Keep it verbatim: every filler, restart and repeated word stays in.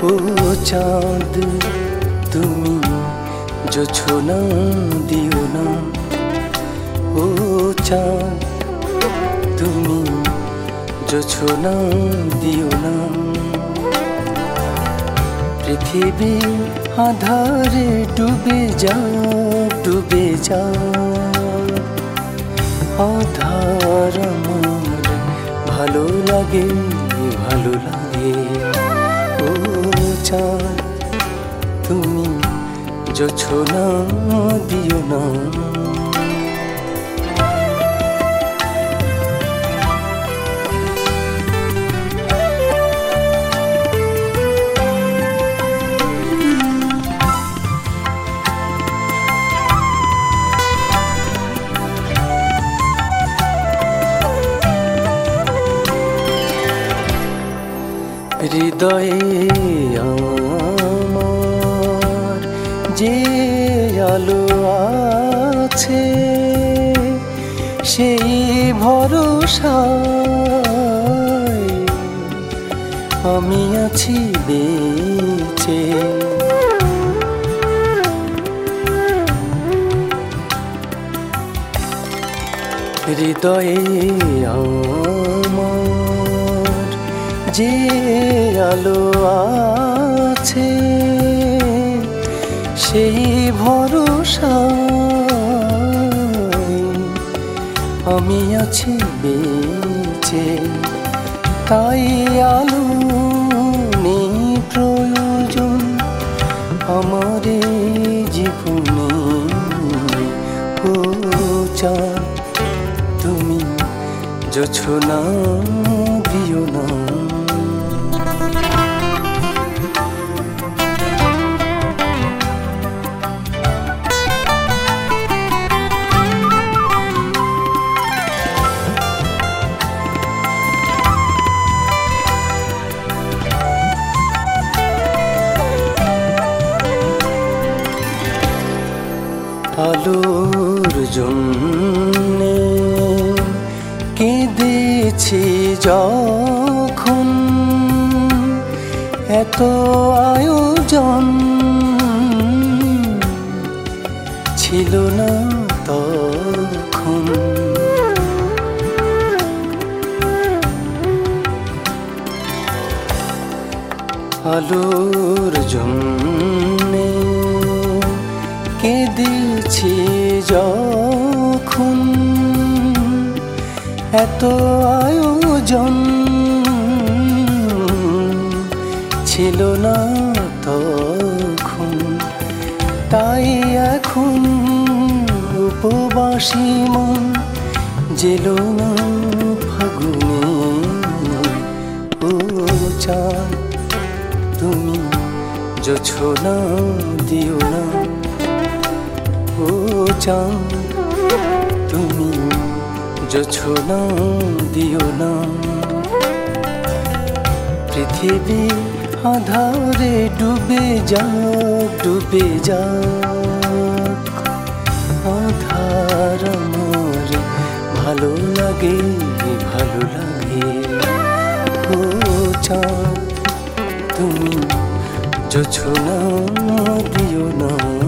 ও চাঁদ তুমি জোছনা দিও না, ও চাঁদ তুমি জোছনা দিও না। পৃথিবী আধারে ডুবে যাক ডুবে যাক, আধার আমার ভালো লাগে ভালো লাগে। ও চাঁদ তুমি জোছনা দিও না। হৃদয়ে আমার যে আলো আছে, সেই ভরসায় আমি আছি বেঁচে। হৃদয়ে আমার যে আলো আছে, সেই ভরসায় আমি আছি বেঁচে। তাই আলো নেই প্রয়োজন আমার জীবনে। ও চাঁদ তুমি জোছনা দিও না। আলোর জন্যে কেঁদেছি যখন, এত আয়োজন ছিল না তখন। আলোর জন্যে কেঁদেছি যখন, এত আয়োজন ছিল না তখন। তাই এখন উপবাসী মন জেলো না ফাগুনে। ও চাঁদ তুমি জোছনা দিও না, ও চাঁদ তুমি জোছনা দিও না। পৃথিবী আধারে ডুবে যাক ডুবে যাক, আধার আমার ভালো লাগে ভালো লাগে। ও চাঁদ তুমি জোছনা দিও না।